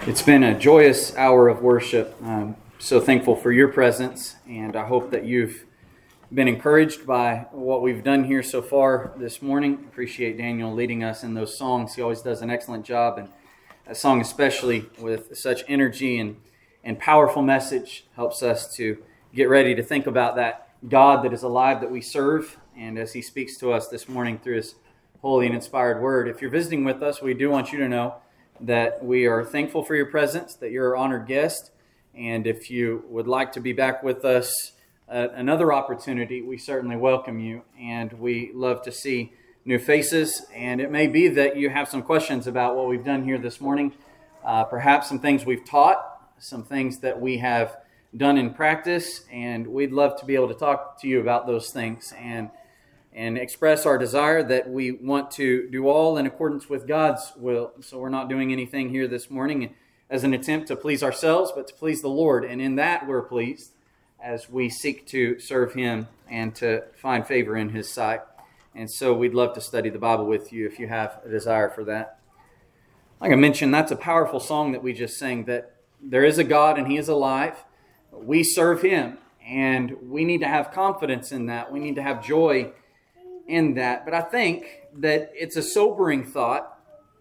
It's been a joyous hour of worship. I'm so thankful for your presence, and I hope that you've been encouraged by what we've done here so far this morning. Appreciate Daniel leading us in those songs. He always does an excellent job, and that song especially with such energy and powerful message helps us to get ready to think about that God that is alive that we serve, and as He speaks to us this morning through His holy and inspired word. If you're visiting with us, we do want you to know that we are thankful for your presence, that you're an honored guest, and if you would like to be back with us at another opportunity, we certainly welcome you, and we love to see new faces, and it may be that you have some questions about what we've done here this morning, perhaps some things we've taught, some things that we have done in practice, and we'd love to be able to talk to you about those things and express our desire that we want to do all in accordance with God's will. So we're not doing anything here this morning as an attempt to please ourselves, but to please the Lord. And in that we're pleased as we seek to serve Him and to find favor in His sight. And so we'd love to study the Bible with you if you have a desire for that. Like I mentioned, that's a powerful song that we just sang, that there is a God and He is alive. We serve Him, and we need to have confidence in that. We need to have joy in that. But I think that it's a sobering thought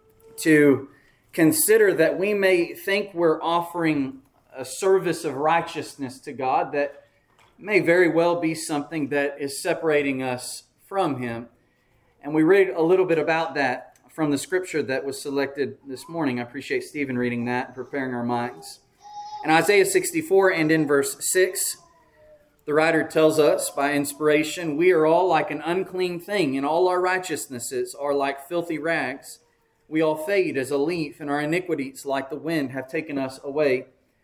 to consider that we may think we're offering a service of righteousness to God that may very well be something that is separating us from Him. And we read a little bit about that from the scripture that was selected this morning. I appreciate Stephen reading that and preparing our minds. In Isaiah 64 and in verse 6, the writer tells us by inspiration, "We are all like an unclean thing, and all our righteousnesses are like filthy rags. We all fade as a leaf, and our iniquities, like the wind, have taken us away."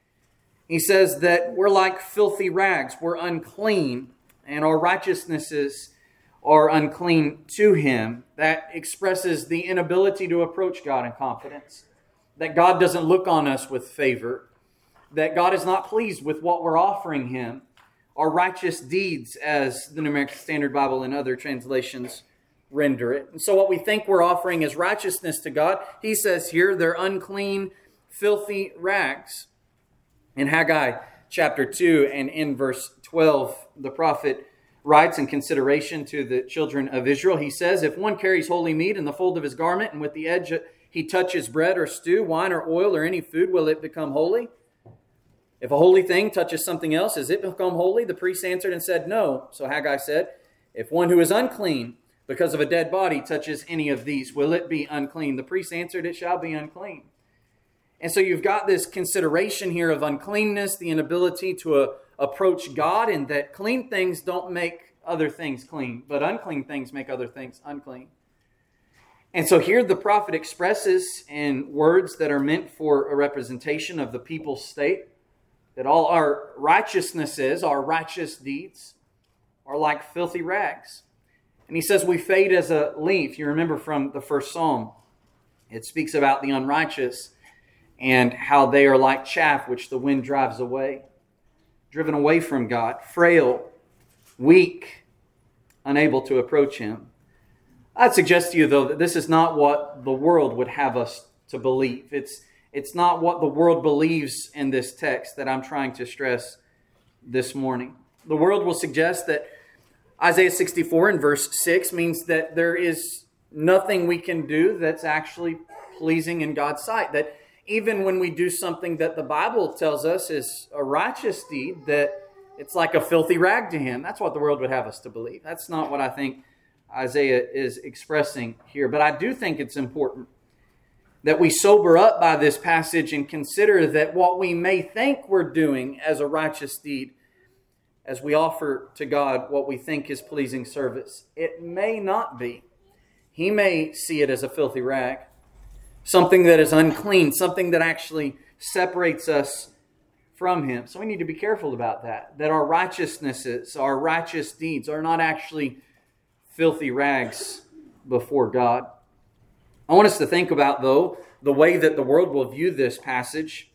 He says that we're like filthy rags. We're unclean, and our righteousnesses are unclean to Him. That expresses the inability to approach God in confidence, that God doesn't look on us with favor, that God is not pleased with what we're offering Him. Our righteous deeds, as the New American Standard Bible and other translations render it. And so what we think we're offering as righteousness to God, he says here, they're unclean, filthy rags. In Haggai chapter 2 and in verse 12, the prophet writes in consideration to the children of Israel, he says, "If one carries holy meat in the fold of his garment, and with the edge he touches bread or stew, wine or oil or any food, will it become holy? If a holy thing touches something else, has it become holy?" The priest answered and said, "No." So Haggai said, "If one who is unclean because of a dead body touches any of these, will it be unclean?" The priest answered, "It shall be unclean." And so you've got this consideration here of uncleanness, the inability to approach God, and that clean things don't make other things clean, but unclean things make other things unclean. And so here the prophet expresses in words that are meant for a representation of the people's state, that all our righteousnesses, our righteous deeds, are like filthy rags. And he says we fade as a leaf. You remember from the first psalm, it speaks about the unrighteous and how they are like chaff which the wind drives away, driven away from God, frail, weak, unable to approach Him. I'd suggest to you, though, that this is not what the world would have us to believe. It's not what the world believes in this text that I'm trying to stress this morning. The world will suggest that Isaiah 64 and verse 6 means that there is nothing we can do that's actually pleasing in God's sight. That even when we do something that the Bible tells us is a righteous deed, that it's like a filthy rag to Him. That's what the world would have us to believe. That's not what I think Isaiah is expressing here. But I do think it's important that we sober up by this passage and consider that what we may think we're doing as a righteous deed, as we offer to God what we think is pleasing service, it may not be. He may see it as a filthy rag, something that is unclean, something that actually separates us from Him. So we need to be careful about that our righteousnesses, our righteous deeds are not actually filthy rags before God. I want us to think about, though, the way that the world will view this passage,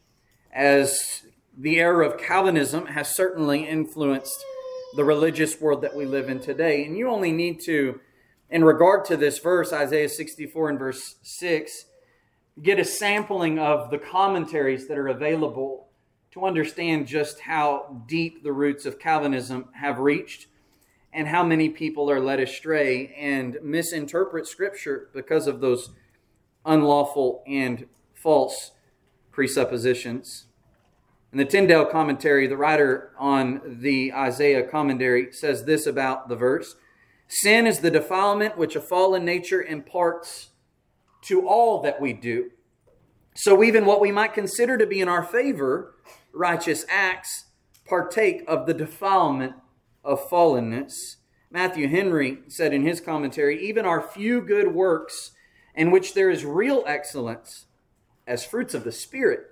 as the era of Calvinism has certainly influenced the religious world that we live in today. And you only need to, in regard to this verse, Isaiah 64 and verse 6, get a sampling of the commentaries that are available to understand just how deep the roots of Calvinism have reached and how many people are led astray and misinterpret Scripture because of those unlawful and false presuppositions. In the Tyndale commentary, the writer on the Isaiah commentary says this about the verse: sin is the defilement which a fallen nature imparts to all that we do. So even what we might consider to be in our favor, righteous acts, partake of the defilement of fallenness. Matthew Henry said in his commentary, even our few good works in which there is real excellence as fruits of the Spirit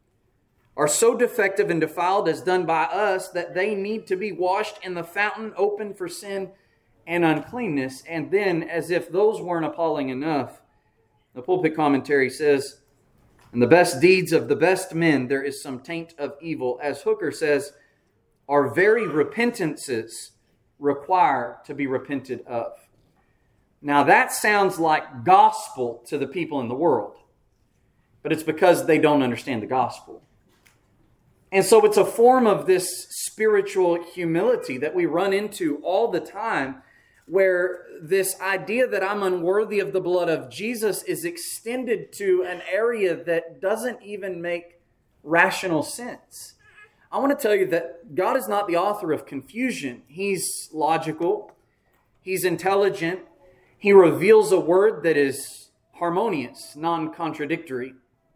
are so defective and defiled as done by us that they need to be washed in the fountain open for sin and uncleanness. And then, as if those weren't appalling enough, the pulpit commentary says, in the best deeds of the best men, there is some taint of evil. As Hooker says, our very repentances require to be repented of. Now that sounds like gospel to the people in the world, but it's because they don't understand the gospel. And so it's a form of this spiritual humility that we run into all the time, where this idea that I'm unworthy of the blood of Jesus is extended to an area that doesn't even make rational sense. I want to tell you that God is not the author of confusion. He's logical. He's intelligent. He reveals a word that is harmonious, non-contradictory.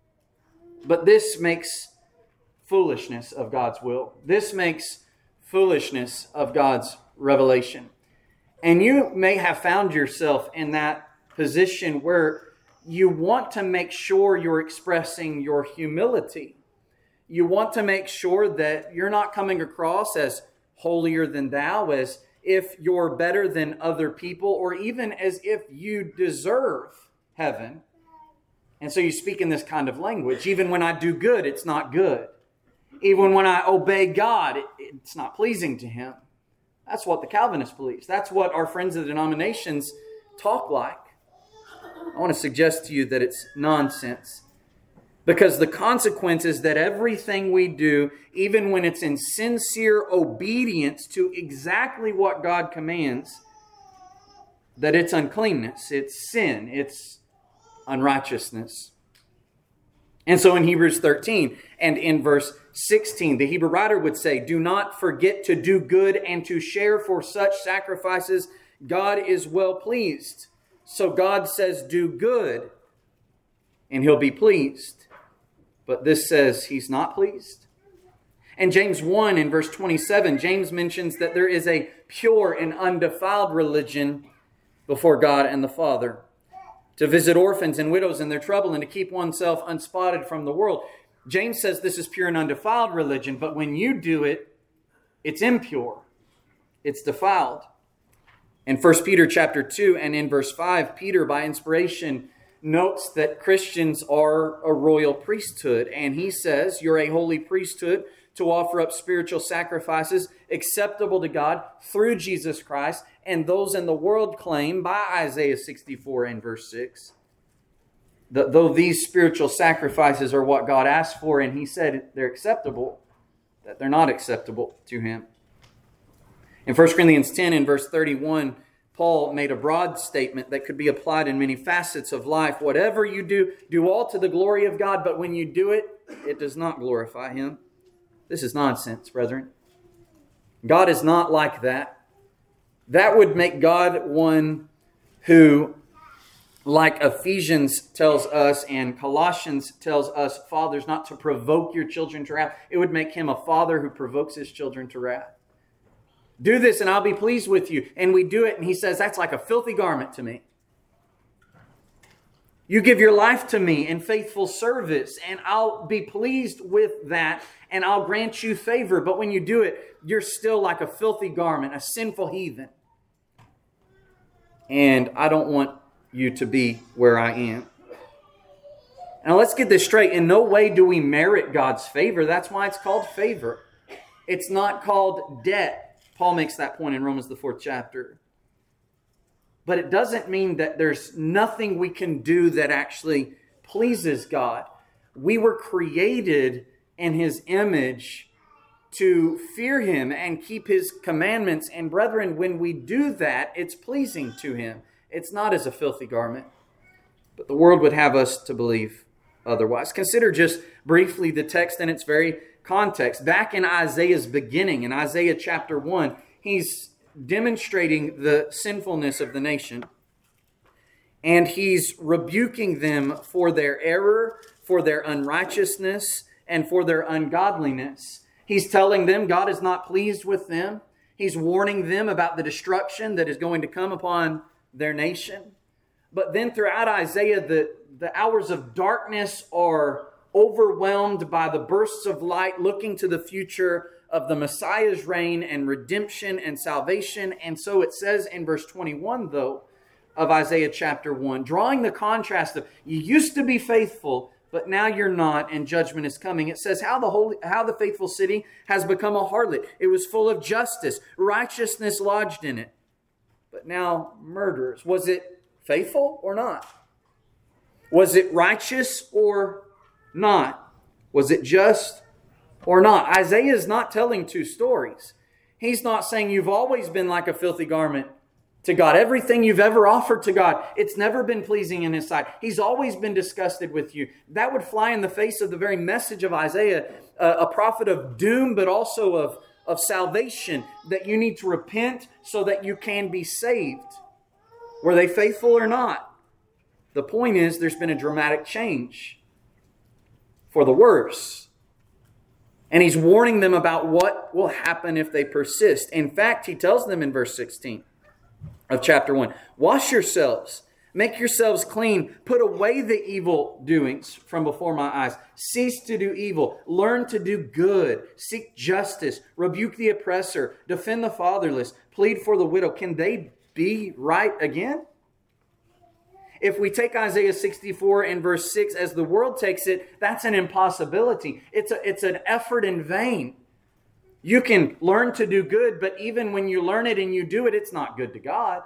But this makes foolishness of God's will. This makes foolishness of God's revelation. And you may have found yourself in that position where you want to make sure you're expressing your humility. You want to make sure that you're not coming across as holier than thou, as if you're better than other people, or even as if you deserve heaven. And so you speak in this kind of language. Even when I do good, it's not good. Even when I obey God, it's not pleasing to Him. That's what the Calvinist believes. That's what our friends of the denominations talk like. I want to suggest to you that it's nonsense. Because the consequence is that everything we do, even when it's in sincere obedience to exactly what God commands, that it's uncleanness, it's sin, it's unrighteousness. And so in Hebrews 13 and in verse 16, the Hebrew writer would say, do not forget to do good and to share, for such sacrifices God is well pleased. So God says, do good, and He'll be pleased. But this says He's not pleased. And James 1 in verse 27, James mentions that there is a pure and undefiled religion before God and the Father, to visit orphans and widows in their trouble and to keep oneself unspotted from the world. James says this is pure and undefiled religion, but when you do it, it's impure. It's defiled. In 1 Peter chapter 2 and in verse 5, Peter, by inspiration, notes that Christians are a royal priesthood. And he says, you're a holy priesthood to offer up spiritual sacrifices acceptable to God through Jesus Christ. And those in the world claim, by Isaiah 64 and verse 6, that though these spiritual sacrifices are what God asked for, and He said they're acceptable, that they're not acceptable to Him. In 1 Corinthians 10 and verse 31, Paul made a broad statement that could be applied in many facets of life. Whatever you do, do all to the glory of God, but when you do it, it does not glorify Him. This is nonsense, brethren. God is not like that. That would make God one who, like Ephesians tells us and Colossians tells us, fathers not to provoke your children to wrath. It would make Him a father who provokes his children to wrath. Do this and I'll be pleased with you. And we do it and He says, that's like a filthy garment to me. You give your life to me in faithful service and I'll be pleased with that and I'll grant you favor. But when you do it, you're still like a filthy garment, a sinful heathen. And I don't want you to be where I am. Now let's get this straight. In no way do we merit God's favor. That's why it's called favor. It's not called debt. Paul makes that point in Romans the 4th chapter. But it doesn't mean that there's nothing we can do that actually pleases God. We were created in His image to fear Him and keep His commandments. And brethren, when we do that, it's pleasing to Him. It's not as a filthy garment. But the world would have us to believe otherwise. Consider just briefly the text in its very context. Back in Isaiah's beginning, in Isaiah chapter 1, he's demonstrating the sinfulness of the nation. And he's rebuking them for their error, for their unrighteousness, and for their ungodliness. He's telling them God is not pleased with them. He's warning them about the destruction that is going to come upon their nation. But then throughout Isaiah, the hours of darkness are overwhelmed by the bursts of light looking to the future of the Messiah's reign and redemption and salvation. And so it says in verse 21, though, of Isaiah chapter 1, drawing the contrast of you used to be faithful, but now you're not, and judgment is coming. It says how the faithful city has become a harlot. It was full of justice, righteousness lodged in it. But now murderers. Was it faithful or not? Was it righteous or not? Was it just or not? Isaiah is not telling two stories. He's not saying you've always been like a filthy garment to God. Everything you've ever offered to God, it's never been pleasing in His sight. He's always been disgusted with you. That would fly in the face of the very message of Isaiah, a prophet of doom, but also of salvation, that you need to repent so that you can be saved. Were they faithful or not? The point is, there's been a dramatic change for the worse. And He's warning them about what will happen if they persist. In fact, He tells them in verse 16 of chapter 1, wash yourselves, make yourselves clean, put away the evil doings from before my eyes. Cease to do evil, learn to do good, seek justice, rebuke the oppressor, defend the fatherless, plead for the widow. Can they be right again? If we take Isaiah 64 and verse 6 as the world takes it, that's an impossibility. It's an effort in vain. You can learn to do good, but even when you learn it and you do it, it's not good to God.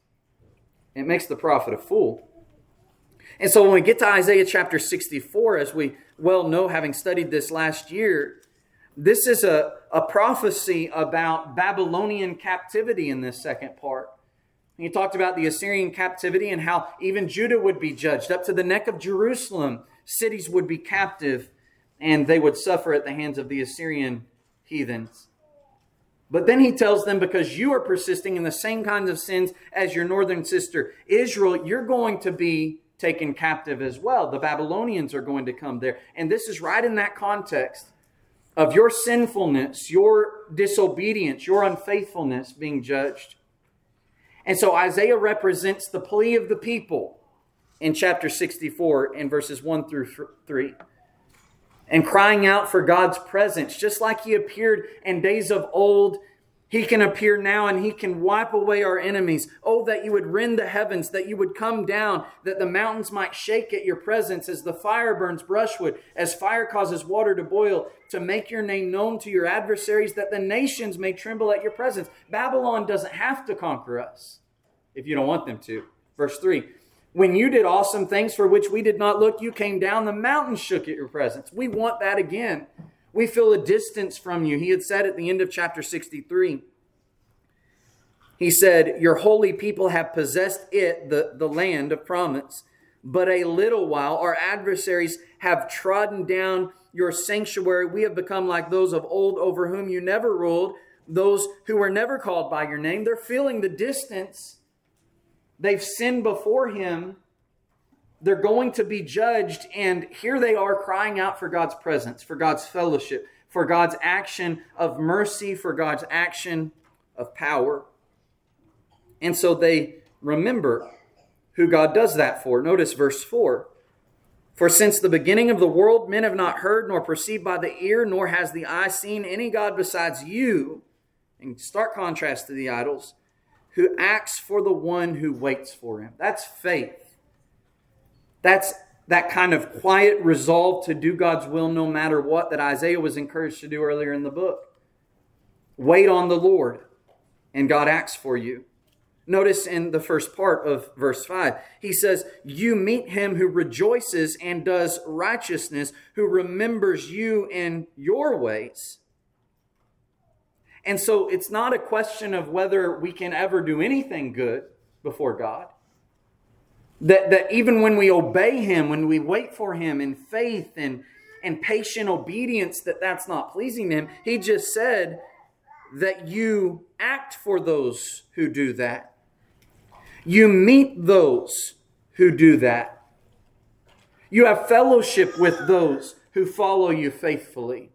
It makes the prophet a fool. And so when we get to Isaiah chapter 64, as we well know, having studied this last year, this is a prophecy about Babylonian captivity in this second part. He talked about the Assyrian captivity and how even Judah would be judged. Up to the neck of Jerusalem, cities would be captive and they would suffer at the hands of the Assyrian heathens. But then he tells them, because you are persisting in the same kinds of sins as your northern sister Israel, you're going to be taken captive as well. The Babylonians are going to come there. And this is right in that context of your sinfulness, your disobedience, your unfaithfulness being judged. And so Isaiah represents the plea of the people in chapter 64 in verses 1 through 3. And crying out for God's presence, just like He appeared in days of old, He can appear now and He can wipe away our enemies. Oh, that you would rend the heavens, that you would come down, that the mountains might shake at your presence as the fire burns brushwood, as fire causes water to boil, to make your name known to your adversaries, that the nations may tremble at your presence. Babylon doesn't have to conquer us if you don't want them to. Verse 3. When you did awesome things for which we did not look, you came down, the mountains shook at your presence. We want that again. We feel a distance from you. He had said at the end of chapter 63, He said, your holy people have possessed it, the land of promise. But a little while, our adversaries have trodden down your sanctuary. We have become like those of old over whom you never ruled, those who were never called by your name. They're feeling the distance. They've sinned before Him. They're going to be judged. And here they are crying out for God's presence, for God's fellowship, for God's action of mercy, for God's action of power. And so they remember who God does that for. Notice verse 4. For since the beginning of the world, men have not heard nor perceived by the ear, nor has the eye seen any God besides you. In stark contrast to the idols, who acts for the one who waits for Him. That's faith. That's that kind of quiet resolve to do God's will no matter what that Isaiah was encouraged to do earlier in the book. Wait on the Lord, and God acts for you. Notice in the first part of verse 5, he says, you meet him who rejoices and does righteousness, who remembers you in your ways. And so it's not a question of whether we can ever do anything good before God. That even when we obey him, when we wait for him in faith and patient obedience, that's not pleasing to him. He just said that you act for those who do that. You meet those who do that. You have fellowship with those who follow you faithfully.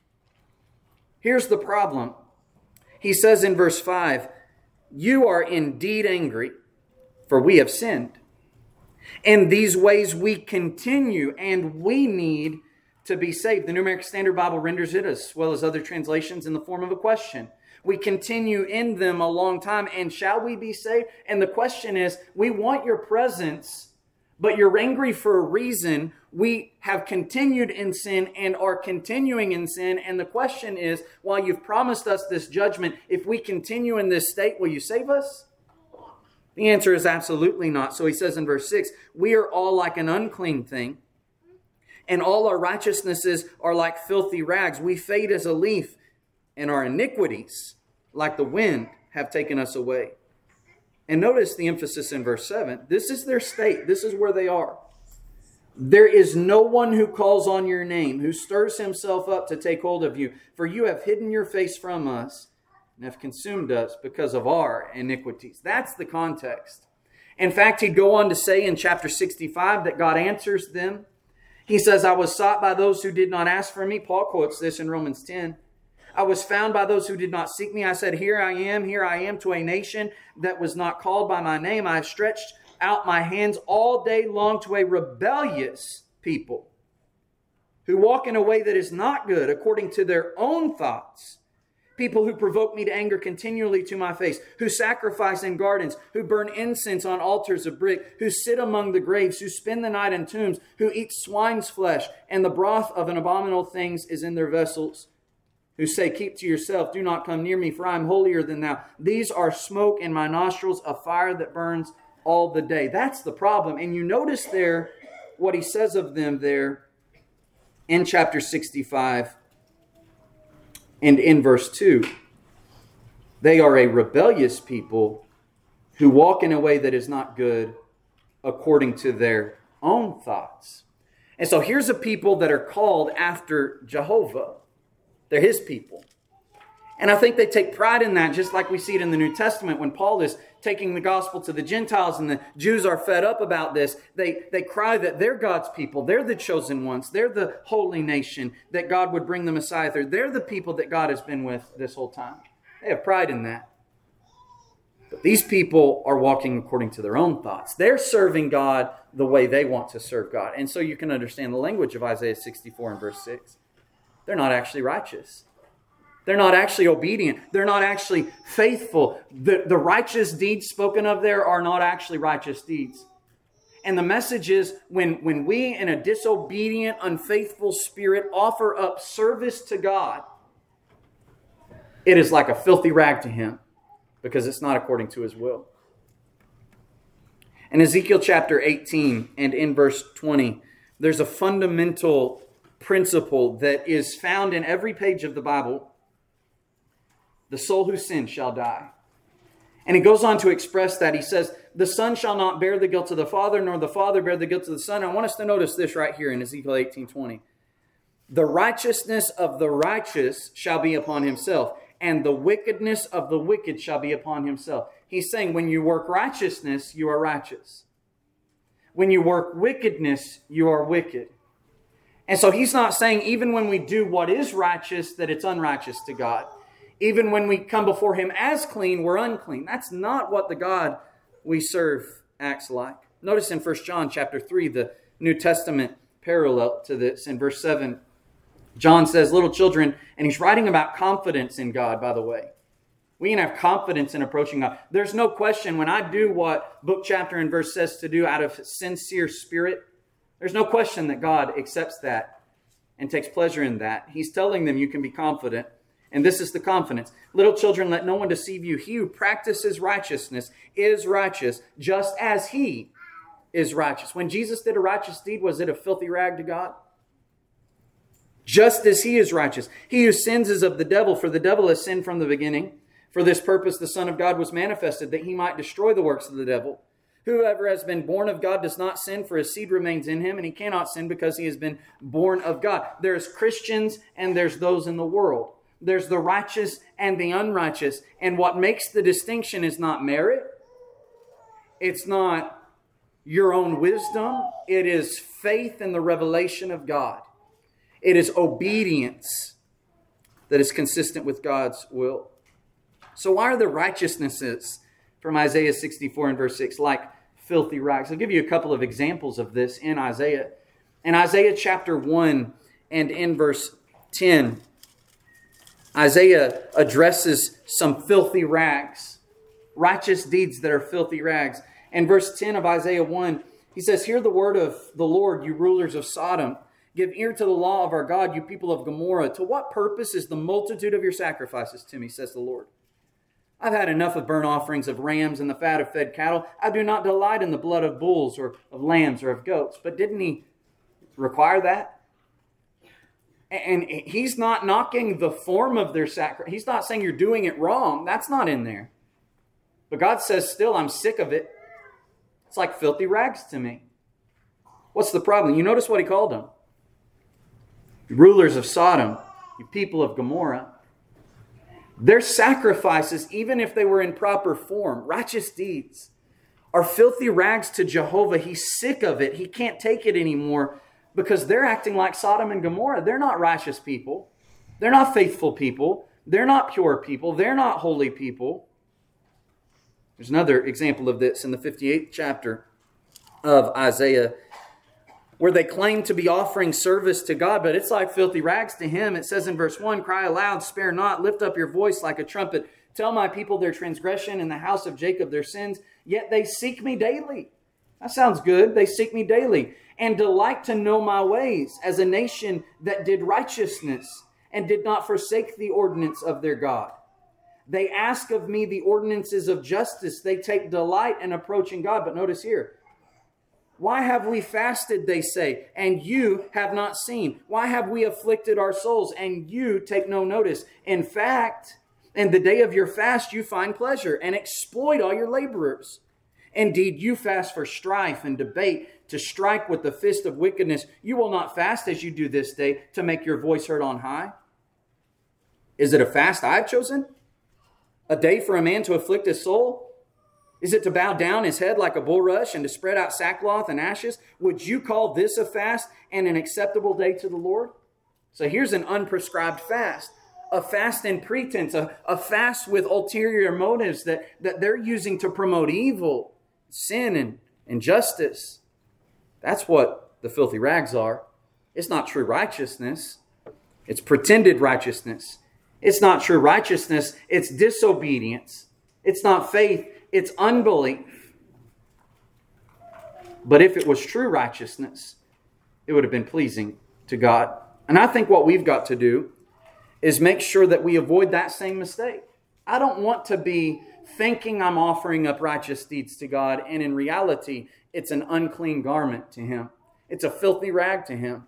Here's the problem. He says in verse 5, you are indeed angry, for we have sinned. In these ways we continue, and we need to be saved. The New American Standard Bible renders it, as well as other translations, in the form of a question. We continue in them a long time, and shall we be saved? And the question is, we want your presence, but you're angry for a reason. We have continued in sin and are continuing in sin. And the question is, while you've promised us this judgment, if we continue in this state, will you save us? The answer is absolutely not. So he says in verse 6, we are all like an unclean thing, and all our righteousnesses are like filthy rags. We fade as a leaf, and our iniquities, like the wind, have taken us away. And notice the emphasis in verse 7. This is their state. This is where they are. There is no one who calls on your name, who stirs himself up to take hold of you. For you have hidden your face from us and have consumed us because of our iniquities. That's the context. In fact, he'd go on to say in chapter 65 that God answers them. He says, I was sought by those who did not ask for me. Paul quotes this in Romans 10. I was found by those who did not seek me. I said, here I am to a nation that was not called by my name. I have stretched out my hands all day long to a rebellious people who walk in a way that is not good according to their own thoughts. People who provoke me to anger continually to my face, who sacrifice in gardens, who burn incense on altars of brick, who sit among the graves, who spend the night in tombs, who eat swine's flesh, and the broth of an abominable things is in their vessels, who say, keep to yourself, do not come near me, for I am holier than thou. These are smoke in my nostrils, a fire that burns all the day. That's the problem. And you notice there what he says of them there in chapter 65 and in verse 2. They are a rebellious people who walk in a way that is not good according to their own thoughts. And so here's a people that are called after Jehovah. They're his people. And I think they take pride in that, just like we see it in the New Testament when Paul is taking the gospel to the Gentiles and the Jews are fed up about this. They cry that they're God's people. They're the chosen ones. They're the holy nation that God would bring the Messiah through. They're the people that God has been with this whole time. They have pride in that. But these people are walking according to their own thoughts. They're serving God the way they want to serve God. And so you can understand the language of Isaiah 64 and verse 6. They're not actually righteous. They're not actually obedient. They're not actually faithful. The righteous deeds spoken of there are not actually righteous deeds. And the message is when we in a disobedient, unfaithful spirit offer up service to God, it is like a filthy rag to him because it's not according to his will. In Ezekiel chapter 18 and in verse 20, there's a fundamental principle that is found in every page of the Bible. The soul who sins shall die. And he goes on to express that. He says, the son shall not bear the guilt of the father, nor the father bear the guilt of the son. I want us to notice this right here in Ezekiel 18:20. The righteousness of the righteous shall be upon himself, and the wickedness of the wicked shall be upon himself. He's saying when you work righteousness, you are righteous. When you work wickedness, you are wicked. And so he's not saying even when we do what is righteous, that it's unrighteous to God. Even when we come before him as clean, we're unclean. That's not what the God we serve acts like. Notice in 1 John chapter 3, the New Testament parallel to this. In verse 7, John says, little children, and he's writing about confidence in God, by the way. We can have confidence in approaching God. There's no question when I do what book, chapter, and verse says to do out of sincere spirit, there's no question that God accepts that and takes pleasure in that. He's telling them you can be confident. And this is the confidence. Little children, let no one deceive you. He who practices righteousness is righteous, just as he is righteous. When Jesus did a righteous deed, was it a filthy rag to God? Just as he is righteous. He who sins is of the devil, for the devil has sinned from the beginning. For this purpose the Son of God was manifested, that he might destroy the works of the devil. Whoever has been born of God does not sin, for his seed remains in him, and he cannot sin because he has been born of God. There's Christians and there's those in the world. There's the righteous and the unrighteous. And what makes the distinction is not merit. It's not your own wisdom. It is faith in the revelation of God. It is obedience that is consistent with God's will. So why are the righteousnesses from Isaiah 64 and verse 6 like filthy rags? I'll give you a couple of examples of this in Isaiah. In Isaiah chapter 1 and in verse 10, Isaiah addresses some filthy rags, righteous deeds that are filthy rags. In verse 10 of Isaiah 1, he says, "Hear the word of the Lord, you rulers of Sodom. Give ear to the law of our God, you people of Gomorrah. To what purpose is the multitude of your sacrifices to me, says the Lord? I've had enough of burnt offerings of rams and the fat of fed cattle. I do not delight in the blood of bulls or of lambs or of goats." But didn't he require that? And he's not knocking the form of their sacrifice. He's not saying you're doing it wrong. That's not in there. But God says, still, I'm sick of it. It's like filthy rags to me. What's the problem? You notice what he called them. Rulers of Sodom, you people of Gomorrah. Their sacrifices, even if they were in proper form, righteous deeds, are filthy rags to Jehovah. He's sick of it. He can't take it anymore because they're acting like Sodom and Gomorrah. They're not righteous people. They're not faithful people. They're not pure people. They're not holy people. There's another example of this in the 58th chapter of Isaiah, where they claim to be offering service to God, but it's like filthy rags to him. It says in verse 1, "Cry aloud, spare not, lift up your voice like a trumpet. Tell my people their transgression and the house of Jacob their sins. Yet they seek me daily." That sounds good. They seek me daily. "And delight to know my ways, as a nation that did righteousness and did not forsake the ordinance of their God. They ask of me the ordinances of justice. They take delight in approaching God." But notice here, "Why have we fasted," they say, "and you have not seen? Why have we afflicted our souls, and you take no notice? In fact, in the day of your fast you find pleasure and exploit all your laborers. Indeed, you fast for strife and debate, to strike with the fist of wickedness. You will not fast as you do this day, to make your voice heard on high. Is it a fast I have chosen? A day for a man to afflict his soul? Is it to bow down his head like a bulrush and to spread out sackcloth and ashes? Would you call this a fast and an acceptable day to the Lord?" So here's an unprescribed fast. A fast in pretense, a fast with ulterior motives that they're using to promote evil, sin, and injustice. That's what the filthy rags are. It's not true righteousness. It's pretended righteousness. It's not true righteousness. It's disobedience. It's not faith. It's unbelief. But if it was true righteousness, it would have been pleasing to God. And I think what we've got to do is make sure that we avoid that same mistake. I don't want to be thinking I'm offering up righteous deeds to God, and in reality, it's an unclean garment to Him. It's a filthy rag to Him.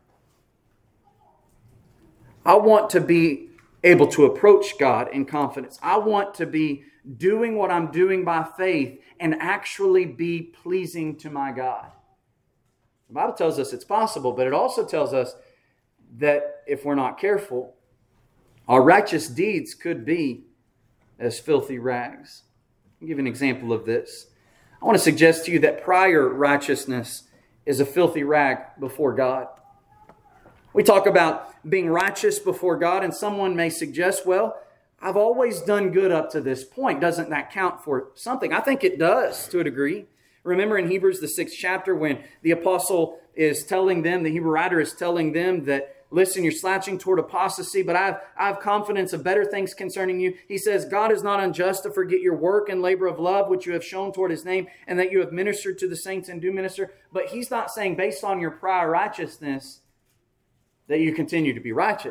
I want to be able to approach God in confidence. I want to be doing what I'm doing by faith and actually be pleasing to my God. The Bible tells us it's possible, but it also tells us that if we're not careful, our righteous deeds could be as filthy rags. I'll give you an example of this. I want to suggest to you that prior righteousness is a filthy rag before God. We talk about being righteous before God, and someone may suggest, well, I've always done good up to this point. Doesn't that count for something? I think it does to a degree. Remember in Hebrews, the 6th chapter, when the apostle is telling them, the Hebrew writer is telling them that, listen, you're slouching toward apostasy, but I have confidence of better things concerning you. He says, God is not unjust to forget your work and labor of love, which you have shown toward His name, and that you have ministered to the saints and do minister. But He's not saying based on your prior righteousness that you continue to be righteous.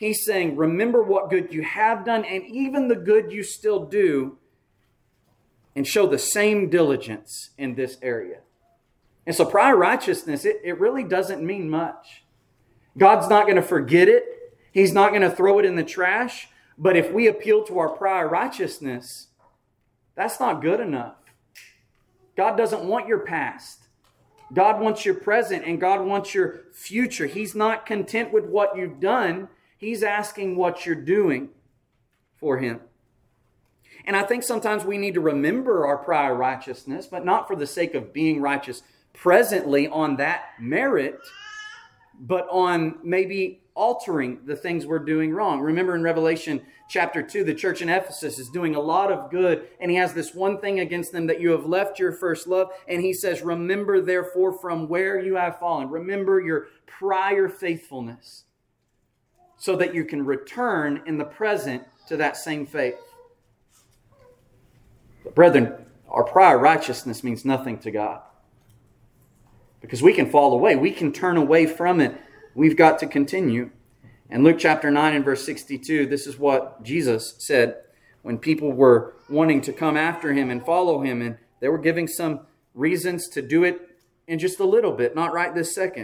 He's saying, remember what good you have done and even the good you still do, and show the same diligence in this area. And so prior righteousness, it really doesn't mean much. God's not going to forget it. He's not going to throw it in the trash. But if we appeal to our prior righteousness, that's not good enough. God doesn't want your past. God wants your present, and God wants your future. He's not content with what you've done. He's asking what you're doing for Him. And I think sometimes we need to remember our prior righteousness, but not for the sake of being righteous presently on that merit, but on maybe altering the things we're doing wrong. Remember in Revelation chapter 2, the church in Ephesus is doing a lot of good, and he has this one thing against them, that you have left your first love. And he says, remember therefore from where you have fallen. Remember your prior faithfulness, so that you can return in the present to that same faith. But brethren, our prior righteousness means nothing to God, because we can fall away. We can turn away from it. We've got to continue. In Luke chapter 9 and verse 62, this is what Jesus said when people were wanting to come after Him and follow Him, and they were giving some reasons to do it in just a little bit, not right this second.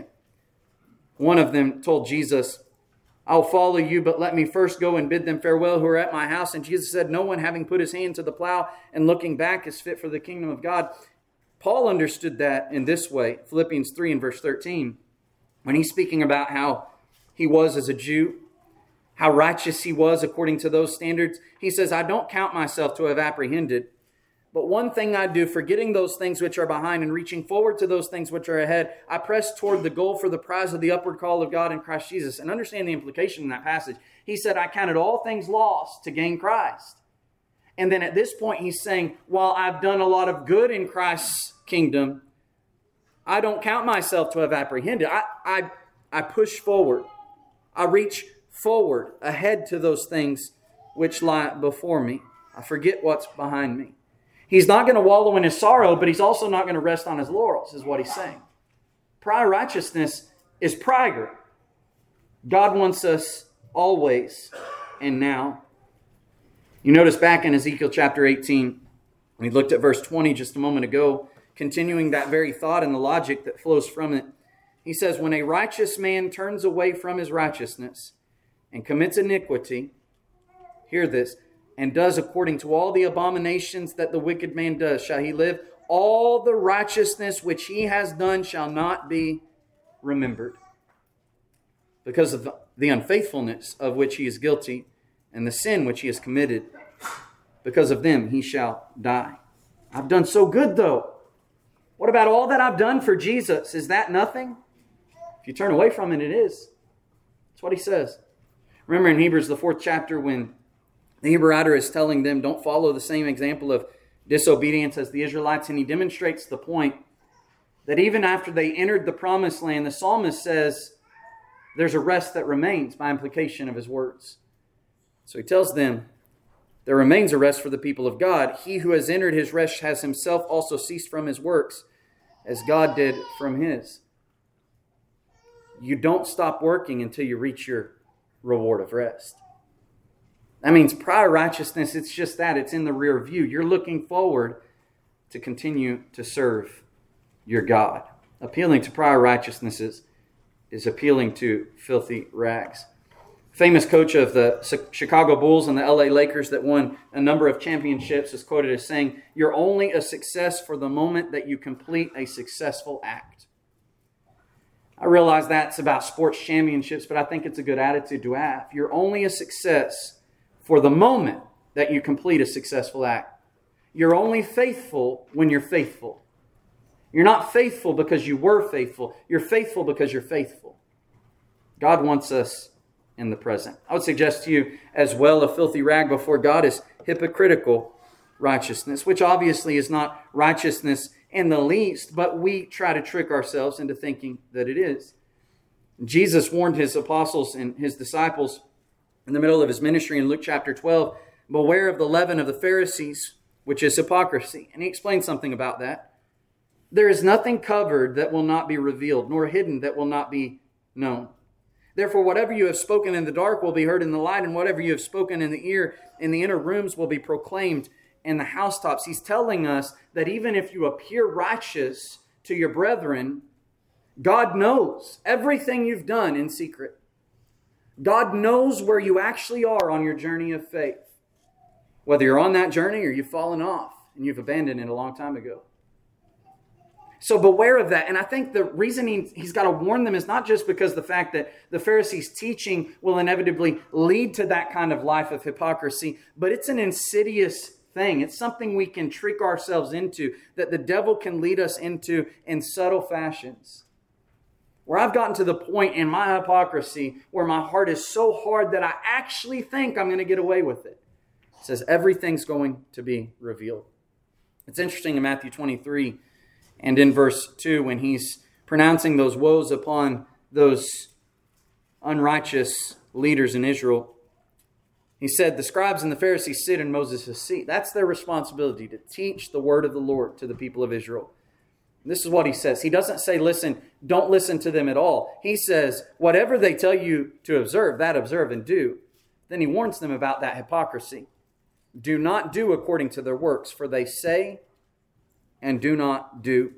One of them told Jesus, I'll follow you, but let me first go and bid them farewell who are at my house. And Jesus said, no one having put his hand to the plow and looking back is fit for the kingdom of God. Paul understood that in this way, Philippians 3 and verse 13, when he's speaking about how he was as a Jew, how righteous he was according to those standards. He says, I don't count myself to have apprehended, but one thing I do, forgetting those things which are behind and reaching forward to those things which are ahead, I press toward the goal for the prize of the upward call of God in Christ Jesus. And understand the implication in that passage. He said, I counted all things lost to gain Christ. And then at this point, he's saying, while I've done a lot of good in Christ's kingdom, I don't count myself to have apprehended. I push forward. I reach forward ahead to those things which lie before me. I forget what's behind me. He's not going to wallow in his sorrow, but he's also not going to rest on his laurels, is what he's saying. Prior righteousness is prior. God wants us always and now. You notice back in Ezekiel chapter 18, we looked at verse 20 just a moment ago, continuing that very thought and the logic that flows from it. He says, when a righteous man turns away from his righteousness and commits iniquity, hear this, and does according to all the abominations that the wicked man does, shall he live? All the righteousness which he has done shall not be remembered, because of the unfaithfulness of which he is guilty and the sin which he has committed. Because of them he shall die. I've done so good though. What about all that I've done for Jesus? Is that nothing? If you turn away from it, it is. That's what he says. Remember in Hebrews, the 4th chapter, when the Hebrew writer is telling them, don't follow the same example of disobedience as the Israelites. And he demonstrates the point that even after they entered the promised land, the psalmist says there's a rest that remains by implication of his words. So he tells them, there remains a rest for the people of God. He who has entered his rest has himself also ceased from his works, as God did from his. You don't stop working until you reach your reward of rest. That means prior righteousness, it's just that. It's in the rear view. You're looking forward to continue to serve your God. Appealing to prior righteousnesses is appealing to filthy rags. Famous coach of the Chicago Bulls and the LA Lakers that won a number of championships is quoted as saying, you're only a success for the moment that you complete a successful act. I realize that's about sports championships, but I think it's a good attitude to have. You're only a success for the moment that you complete a successful act. You're only faithful when you're faithful. You're not faithful because you were faithful. You're faithful because you're faithful. God wants us in the present. I would suggest to you as well, a filthy rag before God is hypocritical righteousness, which obviously is not righteousness in the least, but we try to trick ourselves into thinking that it is. Jesus warned his apostles and his disciples in the middle of his ministry in Luke chapter 12, beware of the leaven of the Pharisees, which is hypocrisy. And he explained something about that. There is nothing covered that will not be revealed, nor hidden that will not be known. Therefore, whatever you have spoken in the dark will be heard in the light, and whatever you have spoken in the ear in the inner rooms will be proclaimed in the housetops. He's telling us that even if you appear righteous to your brethren, God knows everything you've done in secret. God knows where you actually are on your journey of faith. Whether you're on that journey or you've fallen off and you've abandoned it a long time ago. So beware of that. And I think the reason he's got to warn them is not just because the fact that the Pharisees' teaching will inevitably lead to that kind of life of hypocrisy, but it's an insidious thing. It's something we can trick ourselves into, that the devil can lead us into in subtle fashions. Where I've gotten to the point in my hypocrisy where my heart is so hard that I actually think I'm going to get away with it. It says everything's going to be revealed. It's interesting in Matthew 23 and in verse 2 when he's pronouncing those woes upon those unrighteous leaders in Israel. He said, the scribes and the Pharisees sit in Moses' seat. That's their responsibility, to teach the word of the Lord to the people of Israel. This is what he says. He doesn't say, listen, don't listen to them at all. He says, whatever they tell you to observe, that observe and do. Then he warns them about that hypocrisy. Do not do according to their works, for they say and do not do.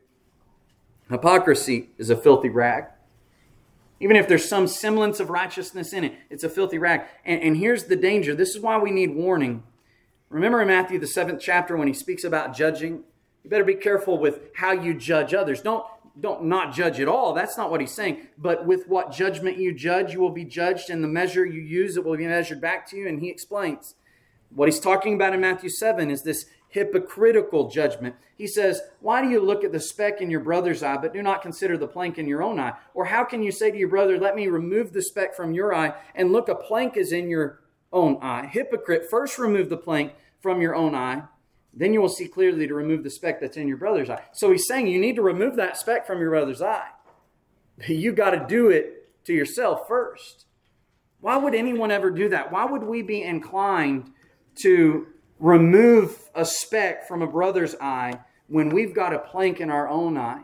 Hypocrisy is a filthy rag. Even if there's some semblance of righteousness in it, it's a filthy rag. And here's the danger. This is why we need warning. Remember in Matthew, the 7th chapter, when he speaks about judging? You better be careful with how you judge others. Don't not judge at all. That's not what he's saying. But with what judgment you judge, you will be judged. And the measure you use, it will be measured back to you. And he explains. What he's talking about in Matthew 7 is this hypocritical judgment. He says, why do you look at the speck in your brother's eye, but do not consider the plank in your own eye? Or how can you say to your brother, let me remove the speck from your eye, and look, a plank is in your own eye? Hypocrite, first remove the plank from your own eye, then you will see clearly to remove the speck that's in your brother's eye. So he's saying you need to remove that speck from your brother's eye. You got to do it to yourself first. Why would anyone ever do that? Why would we be inclined to remove a speck from a brother's eye when we've got a plank in our own eye?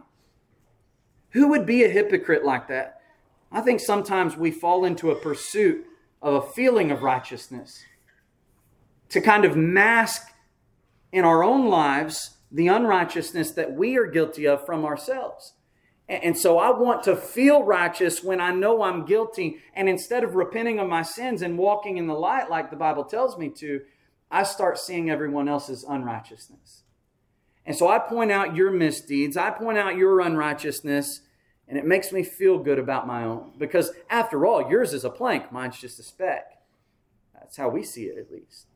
Who would be a hypocrite like that? I think sometimes we fall into a pursuit of a feeling of righteousness to kind of mask in our own lives the unrighteousness that we are guilty of from ourselves. And so I want to feel righteous when I know I'm guilty. And instead of repenting of my sins and walking in the light like the Bible tells me to, I start seeing everyone else's unrighteousness. And so I point out your misdeeds. I point out your unrighteousness. And it makes me feel good about my own. Because after all, yours is a plank. Mine's just a speck. That's how we see it, at least.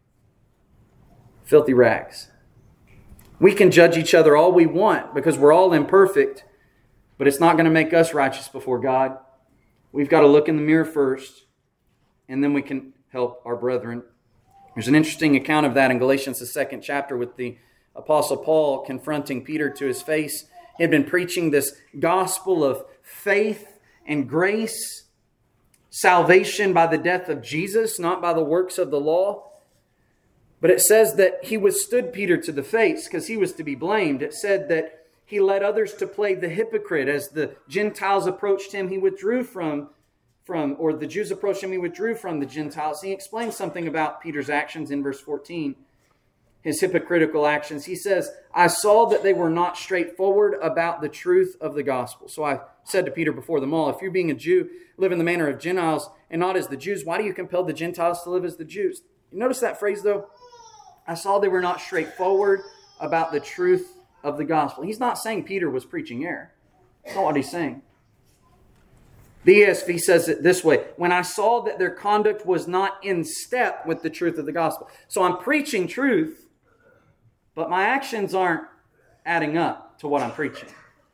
Filthy rags. We can judge each other all we want because we're all imperfect. But it's not going to make us righteous before God. We've got to look in the mirror first. And then we can help our brethren. There's an interesting account of that in Galatians, the 2nd chapter, with the Apostle Paul confronting Peter to his face. He had been preaching this gospel of faith and grace, salvation by the death of Jesus, not by the works of the law. But it says that he withstood Peter to the face because he was to be blamed. It said that he led others to play the hypocrite. As the Gentiles approached him, he withdrew or the Jews approached him, he withdrew from the Gentiles. He explains something about Peter's actions in verse 14. His hypocritical actions. He says, I saw that they were not straightforward about the truth of the gospel. So I said to Peter before them all, if you being a Jew live in the manner of Gentiles and not as the Jews, why do you compel the Gentiles to live as the Jews? You notice that phrase though? I saw they were not straightforward about the truth of the gospel. He's not saying Peter was preaching error. That's not what he's saying. The ESV says it this way. When I saw that their conduct was not in step with the truth of the gospel. So I'm preaching truth, but my actions aren't adding up to what I'm preaching.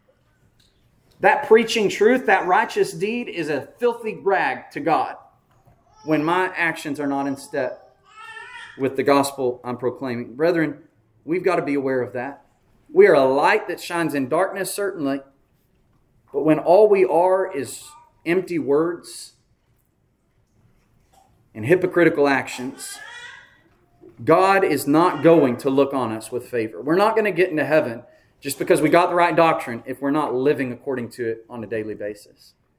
That preaching truth, that righteous deed is a filthy rag to God when my actions are not in step with the gospel I'm proclaiming. Brethren, we've got to be aware of that. We are a light that shines in darkness, certainly. But when all we are is empty words and hypocritical actions, God is not going to look on us with favor. We're not going to get into heaven just because we got the right doctrine if we're not living according to it on a daily basis.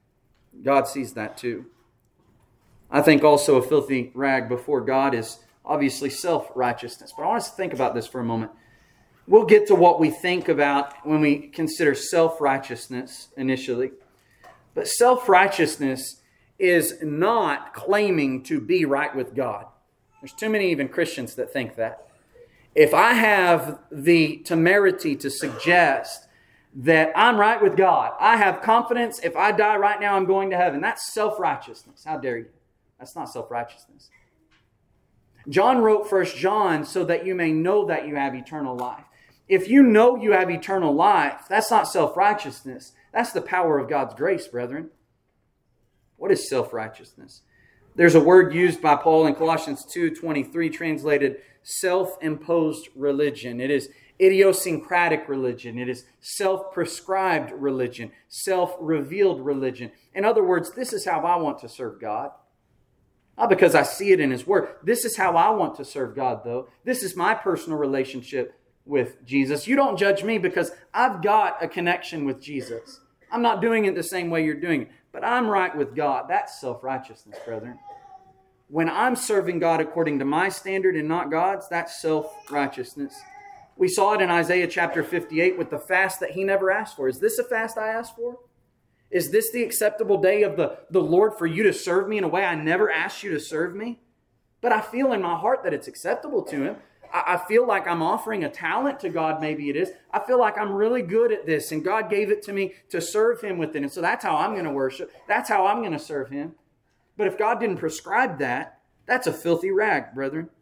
God sees that too. I think also a filthy rag before God is obviously self-righteousness. But I want us to think about this for a moment. We'll get to what we think about when we consider self-righteousness initially. But self-righteousness is not claiming to be right with God. There's too many even Christians that think that. If I have the temerity to suggest that I'm right with God, I have confidence if I die right now I'm going to heaven, that's self-righteousness. How dare you? That's not self-righteousness. John wrote 1 John so that you may know that you have eternal life. If you know you have eternal life, that's not self-righteousness. That's the power of God's grace, brethren. What is self-righteousness? There's a word used by Paul in Colossians 2:23 translated self-imposed religion. It is idiosyncratic religion. It is self-prescribed religion, self-revealed religion. In other words, this is how I want to serve God. Not because I see it in His Word. This is how I want to serve God, though. This is my personal relationship with Jesus. You don't judge me because I've got a connection with Jesus. I'm not doing it the same way you're doing it, but I'm right with God. That's self-righteousness, brethren. When I'm serving God according to my standard and not God's, that's self-righteousness. We saw it in Isaiah chapter 58 with the fast that He never asked for. Is this a fast I asked for? Is this the acceptable day of the Lord for you to serve me in a way I never asked you to serve me? But I feel in my heart that it's acceptable to Him. I feel like I'm offering a talent to God, maybe it is. I feel like I'm really good at this, and God gave it to me to serve Him with it. And so that's how I'm going to worship. That's how I'm going to serve Him. But if God didn't prescribe that, that's a filthy rag, brethren.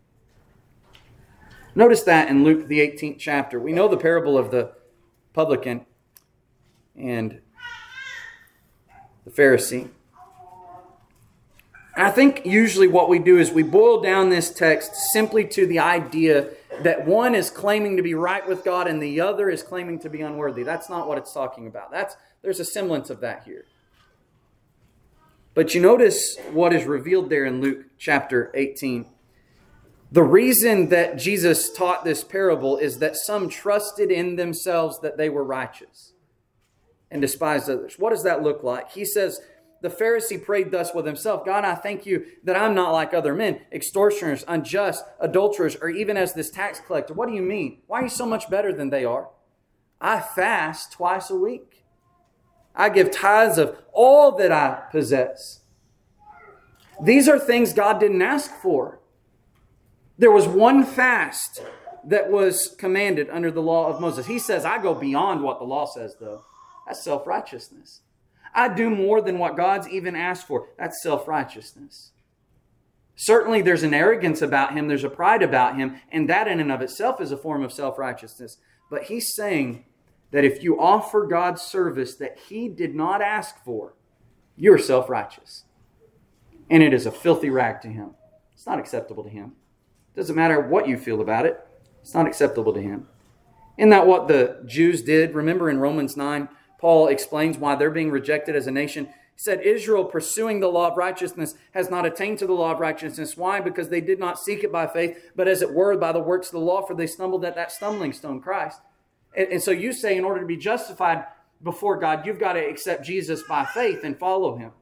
Notice that in Luke, the 18th chapter. We know the parable of the publican and the Pharisee. And I think usually what we do is we boil down this text simply to the idea that one is claiming to be right with God and the other is claiming to be unworthy. That's not what it's talking about. There's a semblance of that here. But you notice what is revealed there in Luke chapter 18. The reason that Jesus taught this parable is that some trusted in themselves that they were righteous and despised others. What does that look like? He says, the Pharisee prayed thus with himself, God, I thank you that I'm not like other men, extortioners, unjust, adulterers, or even as this tax collector. What do you mean? Why are you so much better than they are? I fast twice a week. I give tithes of all that I possess. These are things God didn't ask for. There was one fast that was commanded under the law of Moses. He says, I go beyond what the law says, though. That's self-righteousness. I do more than what God's even asked for. That's self-righteousness. Certainly there's an arrogance about him. There's a pride about him. And that in and of itself is a form of self-righteousness. But he's saying that if you offer God's service that He did not ask for, you're self-righteous. And it is a filthy rag to Him. It's not acceptable to Him. It doesn't matter what you feel about it. It's not acceptable to Him. Isn't that what the Jews did? Remember in Romans 9, Paul explains why they're being rejected as a nation. He said, Israel, pursuing the law of righteousness, has not attained to the law of righteousness. Why? Because they did not seek it by faith, but as it were by the works of the law, for they stumbled at that stumbling stone, Christ. And so you say in order to be justified before God, you've got to accept Jesus by faith and follow Him.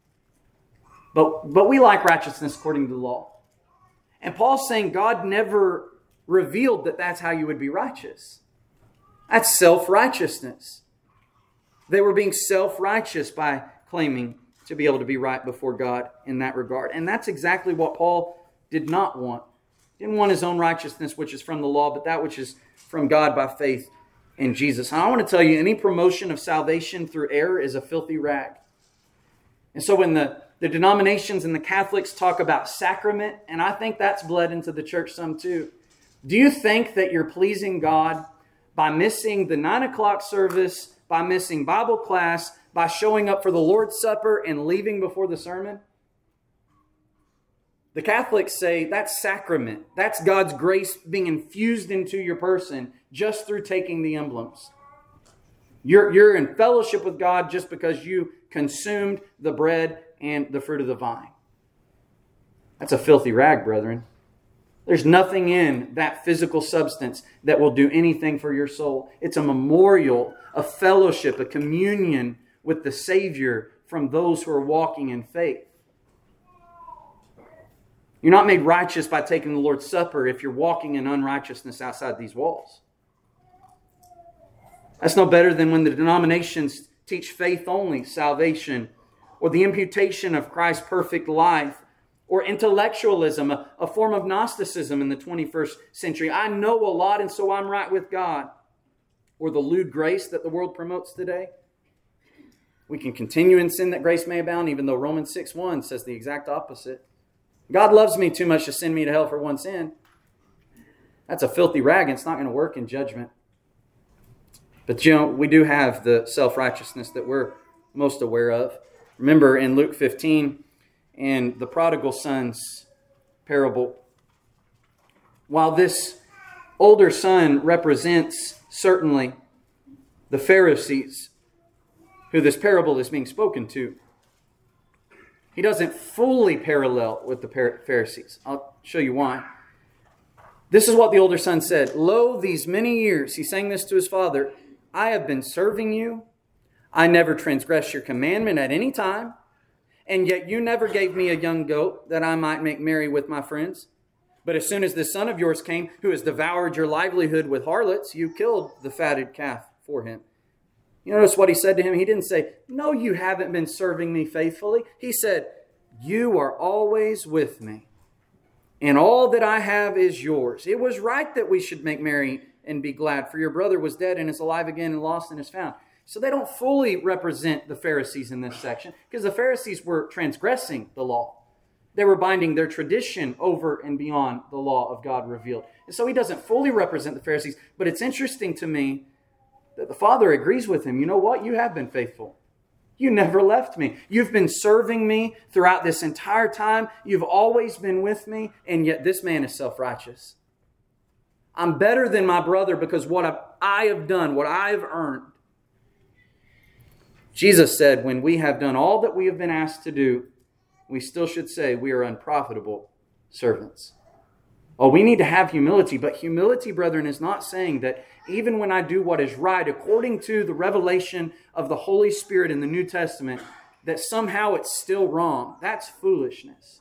But we like righteousness according to the law. And Paul's saying God never revealed that that's how you would be righteous. That's self-righteousness. They were being self-righteous by claiming to be able to be right before God in that regard. And that's exactly what Paul did not want. He didn't want his own righteousness, which is from the law, but that which is from God by faith in Jesus. And I want to tell you, any promotion of salvation through error is a filthy rag. And so when the denominations and the Catholics talk about sacrament, and I think that's bled into the church some too. Do you think that you're pleasing God by missing the 9 o'clock service, by missing Bible class, by showing up for the Lord's Supper and leaving before the sermon? The Catholics say that's sacrament. That's God's grace being infused into your person just through taking the emblems. You're in fellowship with God just because you consumed the bread and the fruit of the vine. That's a filthy rag, brethren. There's nothing in that physical substance that will do anything for your soul. It's a memorial, a fellowship, a communion with the Savior from those who are walking in faith. You're not made righteous by taking the Lord's Supper if you're walking in unrighteousness outside these walls. That's no better than when the denominations teach faith only salvation, or the imputation of Christ's perfect life, or intellectualism, a form of Gnosticism in the 21st century. I know a lot and so I'm right with God. Or the lewd grace that the world promotes today. We can continue in sin that grace may abound, even though Romans 6:1 says the exact opposite. God loves me too much to send me to hell for one sin. That's a filthy rag, and it's not going to work in judgment. But we do have the self-righteousness that we're most aware of. Remember in Luke 15, in the prodigal son's parable, while this older son represents certainly the Pharisees who this parable is being spoken to, he doesn't fully parallel with the Pharisees. I'll show you why. This is what the older son said. Lo, these many years, he's saying this to his father, I have been serving you. I never transgressed your commandment at any time. And yet you never gave me a young goat that I might make merry with my friends. But as soon as this son of yours came, who has devoured your livelihood with harlots, you killed the fatted calf for him. You notice what he said to him? He didn't say, no, you haven't been serving me faithfully. He said, you are always with me, and all that I have is yours. It was right that we should make merry and be glad, for your brother was dead and is alive again, and lost and is found. So they don't fully represent the Pharisees in this section, because the Pharisees were transgressing the law. They were binding their tradition over and beyond the law of God revealed. And so he doesn't fully represent the Pharisees, but it's interesting to me that the Father agrees with him. You know what? You have been faithful. You never left me. You've been serving me throughout this entire time. You've always been with me, and yet this man is self-righteous. I'm better than my brother because what I have done, what I have earned. Jesus said, when we have done all that we have been asked to do, we still should say we are unprofitable servants. Oh, we need to have humility, but humility, brethren, is not saying that even when I do what is right, according to the revelation of the Holy Spirit in the New Testament, that somehow it's still wrong. That's foolishness.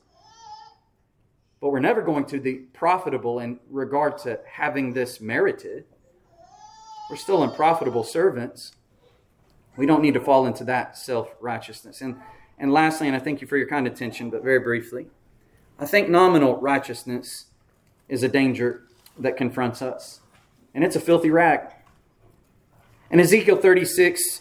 But we're never going to be profitable in regard to having this merited. We're still unprofitable servants. We don't need to fall into that self-righteousness. And lastly, and I thank you for your kind attention, but very briefly, I think nominal righteousness is a danger that confronts us. And it's a filthy rag. In Ezekiel 36,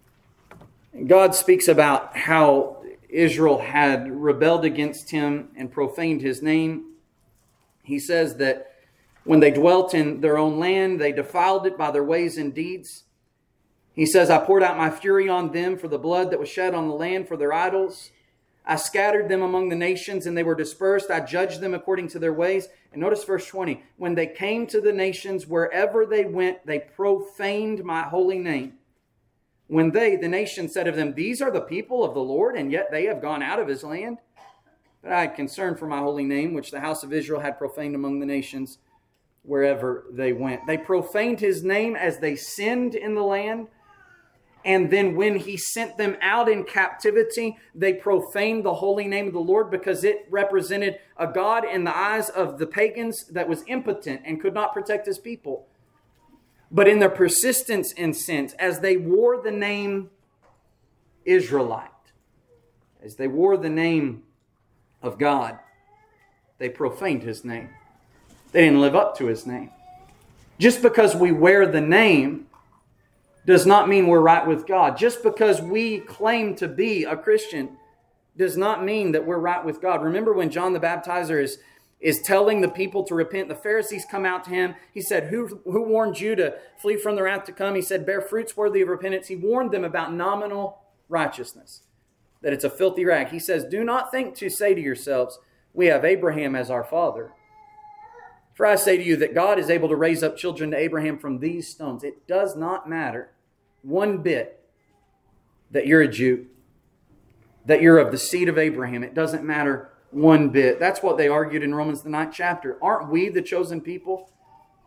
God speaks about how Israel had rebelled against him and profaned his name. He says that when they dwelt in their own land, they defiled it by their ways and deeds. He says, I poured out my fury on them for the blood that was shed on the land for their idols. I scattered them among the nations and they were dispersed. I judged them according to their ways. And notice verse 20. When they came to the nations, wherever they went, they profaned my holy name. When they, the nations, said of them, these are the people of the Lord, and yet they have gone out of his land. But I had concern for my holy name, which the house of Israel had profaned among the nations wherever they went. They profaned his name as they sinned in the land. And then when he sent them out in captivity, they profaned the holy name of the Lord because it represented a God in the eyes of the pagans that was impotent and could not protect his people. But in their persistence in sins, as they wore the name Israelite, as they wore the name of God, they profaned his name. They didn't live up to his name. Just because we wear the name does not mean we're right with God. Just because we claim to be a Christian does not mean that we're right with God. Remember when John the Baptizer is telling the people to repent, the Pharisees come out to him. He said, who warned you to flee from the wrath to come? He said, bear fruits worthy of repentance. He warned them about nominal righteousness, that it's a filthy rag. He says, do not think to say to yourselves, we have Abraham as our father. For I say to you that God is able to raise up children to Abraham from these stones. It does not matter one bit that you're a Jew, that you're of the seed of Abraham. It doesn't matter one bit. That's what they argued in Romans the 9th chapter. Aren't we the chosen people?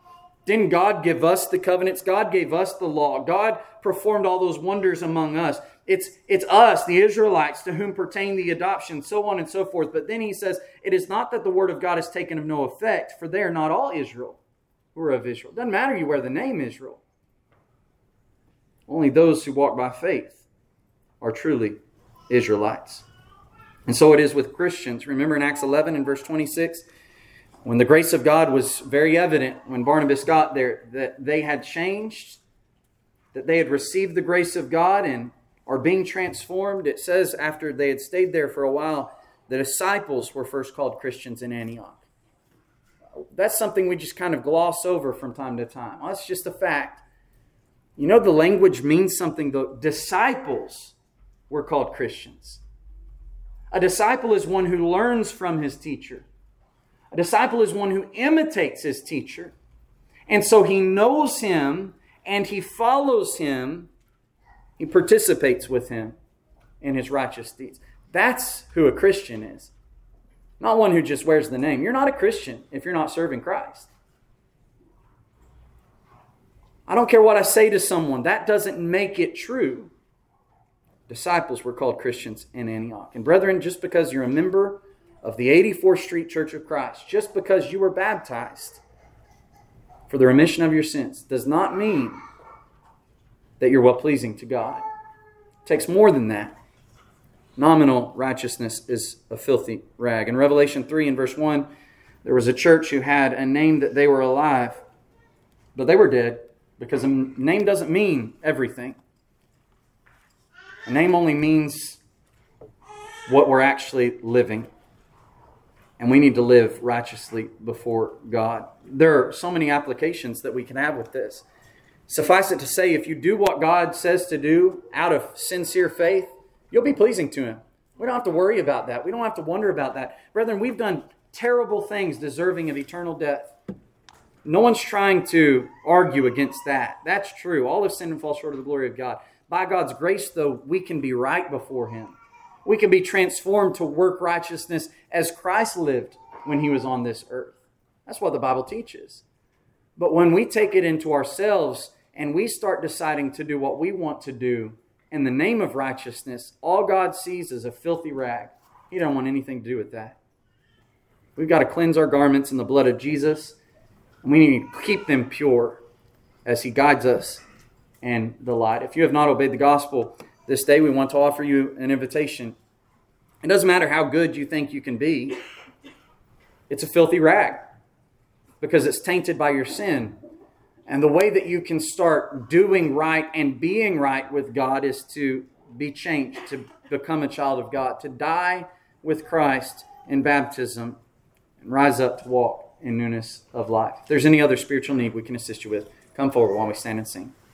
Didn't God give us the covenants? God gave us the law. God performed all those wonders among us. It's us, the Israelites, to whom pertain the adoption, so on and so forth. But then he says, it is not that the word of God is taken of no effect, for they are not all Israel who are of Israel. It doesn't matter you wear the name Israel. Only those who walk by faith are truly Israelites. And so it is with Christians. Remember in Acts 11 and verse 26, when the grace of God was very evident when Barnabas got there, that they had changed, that they had received the grace of God and are being transformed. It says after they had stayed there for a while, the disciples were first called Christians in Antioch. That's something we just kind of gloss over from time to time. Well, that's just a fact. You know, the language means something. The disciples were called Christians. A disciple is one who learns from his teacher. A disciple is one who imitates his teacher. And so he knows him and he follows him. He participates with him in his righteous deeds. That's who a Christian is. Not one who just wears the name. You're not a Christian if you're not serving Christ. I don't care what I say to someone. That doesn't make it true. Disciples were called Christians in Antioch. And brethren, just because you're a member of the 84th Street Church of Christ, just because you were baptized for the remission of your sins, does not mean that you're well-pleasing to God. It takes more than that. Nominal righteousness is a filthy rag. In Revelation 3 and verse 1, there was a church who had a name that they were alive, but they were dead, because a name doesn't mean everything. A name only means what we're actually living. And we need to live righteously before God. There are so many applications that we can have with this. Suffice it to say, if you do what God says to do out of sincere faith, you'll be pleasing to Him. We don't have to worry about that. We don't have to wonder about that. Brethren, we've done terrible things deserving of eternal death. No one's trying to argue against that. That's true. All have sinned and fall short of the glory of God. By God's grace, though, we can be right before Him. We can be transformed to work righteousness as Christ lived when He was on this earth. That's what the Bible teaches. But when we take it into ourselves and we start deciding to do what we want to do in the name of righteousness, all God sees is a filthy rag. He doesn't want anything to do with that. We've got to cleanse our garments in the blood of Jesus, and we need to keep them pure as He guides us in the light. If you have not obeyed the gospel this day, we want to offer you an invitation. It doesn't matter how good you think you can be. It's a filthy rag because it's tainted by your sin. And the way that you can start doing right and being right with God is to be changed, to become a child of God, to die with Christ in baptism and rise up to walk in newness of life. If there's any other spiritual need we can assist you with, come forward while we stand and sing.